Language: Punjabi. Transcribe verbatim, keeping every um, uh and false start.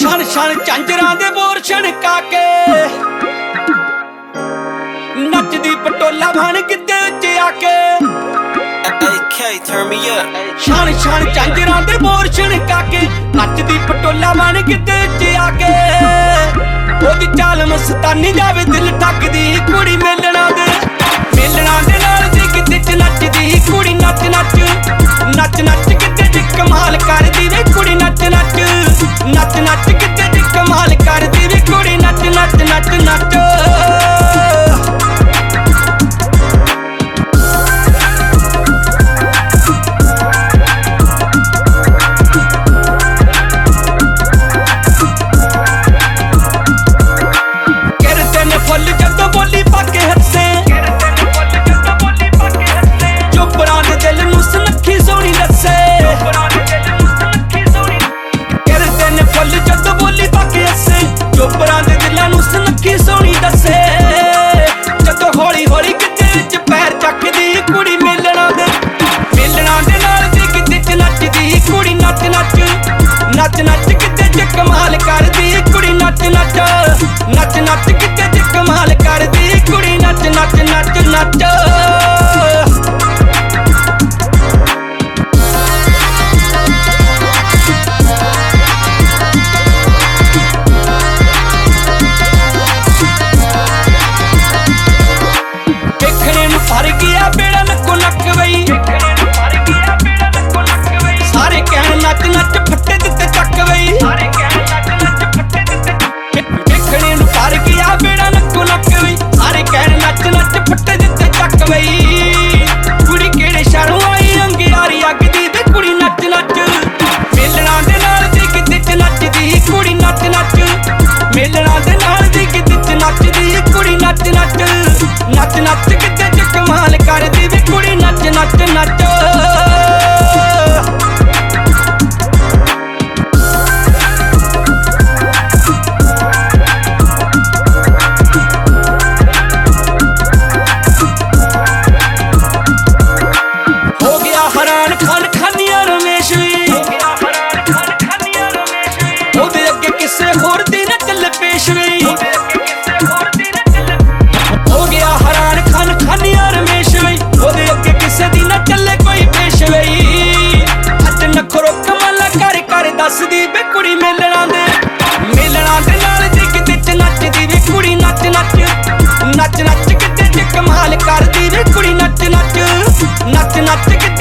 ਛਣ ਛਣ ਝਾਂਜਰਾਂ ਦੇ ਬੋਰ ਛਣਕਾ ਕੇ ਨੱਚਦੀ ਪਟੋਲਾ ਬਣ ਗਿੱਧੇ ਵਿੱਚ ਆ ਕੇ ਛਣ ਛਣ ਝਾਂਜਰਾਂ ਦੇ ਬੋਰ ਛਣਕਾ ਕੇ ਨੱਚਦੀ ਪਟੋਲਾ ਬਣ ਗਿੱਧੇ ਵਿੱਚ ਆ ਕੇ ਉਹਦੀ ਚਾਲ ਮਸਤਾਨੀ ਜਾਵੇ ਦਿਲ ਠੱਕਦੀ ਕੁੜੀ ਮੇਲਣਾ ਦੇ ਮੇਲਣਾ ਦੇ ਨਾਲ ਦੀ ਗਿੱਧੇ ਚ ਨੱਚਦੀ ਕੁੜੀ ਨੱਚ ਨੱਚ ਨੱਚ ਨੱਚ ਗਿੱਧੇ ਚ ਕਮਾਲ ਕਰਦੀ ਵੇ ਕੁੜੀ ਨੱਚ ਨੱਚ ਨੱਚ ਨੱਚ ਗਿੱਧੇ ਚ ਕਮਾਲ ਕਰਦੀ ਵੇ ਕੁੜੀ ਨੱਚ ਨੱਚ ਨੱਚ ਨੱਚ ਚੋਪਰਾਂ ਦੇ ਦਿਲਾਂ ਨੂੰ ਸੁਨੱਖੀ ਸੋਹਣੀ ਦੱਸੇ ਜਦੋਂ ਹੌਲੀ ਹੌਲੀ ਗਿੱਧੇ ਵਿੱਚ ਪੈਰ ਚੱਕਦੀ ਕੁੜੀ ਮੇਲਣਾ ਦੇ ਮੇਲਣਾ ਦੇ ਨਾਲ ਦੀ ਗਿੱਧੇ ਚ ਨੱਚਦੀ ਕੁੜੀ ਨੱਚ ਨੱਚ ਨੱਚ ਨੱਚ ਗਿੱਧੇ ਚ ਕਮਾਲ ਕਰਦੀ ਕੁੜੀ ਨੱਚ ਨੱਚ ਨੱਚ ਨੱਚ ਗਿੱਧੇ ਚ ਕਮਾਲ ਕਰਦੀ ਕੁੜੀ ਨੱਚ ਨੱਚ ਨੱਚ ਨੱਚ ਫਰ ਗਿਆ ਬੇੜਾ ਨੱਕੋ ਨੱਕ ਬਈ ਸਾਰੇ ਕਹਿਣ ਨੱਚ ਨੱਚ ਫੱਟੇ ਦਿੱਤੇ ਚੱਕ ਬਈ ਵੇਖਣੇ ਨੂੰ ਫਰ ਗਿਆ ਬੇੜਾ ਨੱਕੋ ਨੱਕ ਬਈ ਸਾਰੇ ਕਹਿਣ ਨੱਚ ਨੱਚ ਫੱਟੇ ਦਿੱਤੇ ਚੱਕ ਬਈ ਕੁੜੀ ਕਿਹੜੇ ਸ਼ਹਿਰੋਂ ਆਈ ਅੰਗਿਆਰੀ ਅੱਗਦੀ ਤੇ ਕੁੜੀ ਨੱਚ ਨੱਚ ਮੇਲਣਾ ਦੇ ਨਾਲ ਦੀ ਗਿੱਧੇ ਚ ਨੱਚਦੀ ਕੁੜੀ ਨੱਚ ਨੱਚ ਮੇਲਣਾ ਦੇ ਨਾਲ ਦੀ ਗਿੱਧੇ ਚ ਨੱਚਦੀ ਕੁੜੀ ਨੱਚ ਨੱਚ ਨੱਚ ਨੱਚ ਗਿੱਧੇ ਚ ਕਮਾਲ ਕਰਦੀ ਵੀ ਕੁੜੀ ਨੱਚ ਨੱਚ ਨੱਚ ਹੋ ਗਿਆ ਹੈਰਾਨ ਖਾਨ ਖਾਨੀਆਂ ਰਮੇਸ਼ ਵੀ ਉਹਦੇ ਅੱਗੇ ਕਿਸੇ ਹੋਰ ਦੀ ਨਾ ਚੱਲ ਪੇਸ਼ ਵੀ ਹੋ ਗਿਆ ਹੈਰਾਨ ਖਾਨ ਖਾਨੀਆਂ ਰਮੇਸ਼ ਵੀ ਉਹਦੇ ਅੱਗੇ ਕਿਸੇ ਦੀ ਨਾ ਚੱਲੇ ਕੋਈ ਪੇਸ਼ ਵਈ ਅੱਜ ਨਖਰੋ ਕਮਾਲਾ ਕਰ ਕਰ ਦੱਸਦੀ ਵੇ ਕੁੜੀ ਮੇਲਣਾ ਦੇ ਮੇਲਣਾ ਦੇ ਨਾਲ ਦੀ ਗਿੱਧੇ ਚ ਨੱਚਦੀ ਵੇ ਕੁੜੀ ਨੱਚ ਨੱਚ ਨੱਚ ਨੱਚ ਗਿੱਧੇ ਚ ਕਮਾਲ ਕਰਦੀ ਵੇ ਕੁੜੀ ਨੱਚ ਨੱਚ ਨੱਚ ਨੱਚ